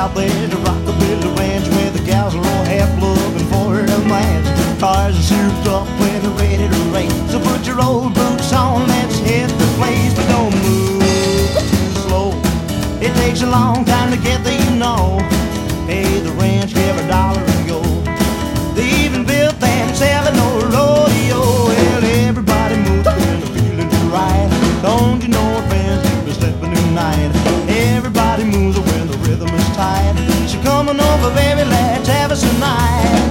out there at the Rockabilly Ranch, where the gals are all half looking for the man. Cars are souped up when they're ready to race. So put your old boots on, let's hit the place. But don't move too slow, it takes a long time to get there, you know. Pay the ranch, give $1 and go. They even built themselves an old rodeo. Well, everybody moves when the feeling's right. Don't you know it, friends, you'll be stepping tonight. Everybody moves when the rhythm is tight. So come on over, baby, let's have us a night.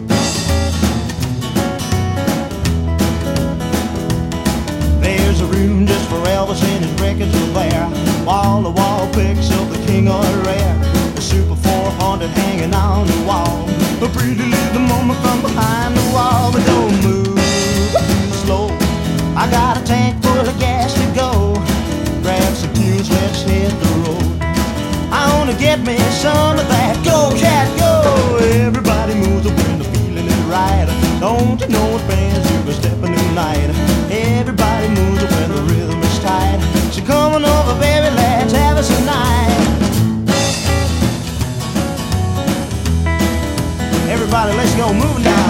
There's a room just for Elvis and his records are there. Wall to wall pics of the king of the rare. The Super 400 hanging on the wall. A pretty little moment from behind the wall. But don't move too slow, I got a tank full of gas to go. Grab some tunes, let's hit the road. I wanna get me some of that. Go, cat, go. Everybody moves when the feeling is right. Don't you know it, friends, you'll be stepping tonight. Everybody moves when the rhythm is tight. So come on over, baby, let's have us a night. Everybody, let's go moving down.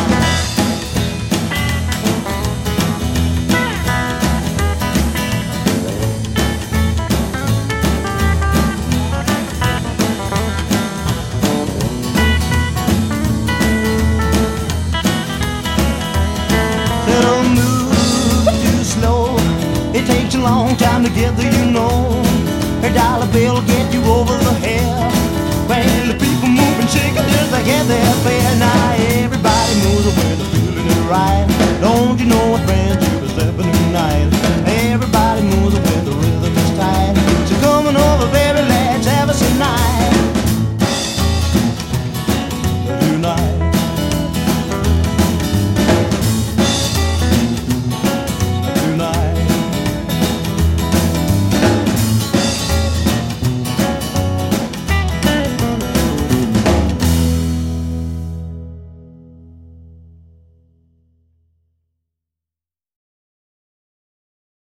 Don't move too slow, it takes a long time to get there, you know. $1 bill get you over the hill. Well, the people move and shake it as they get their fare. Now everybody moves when the feeling is right. Don't you know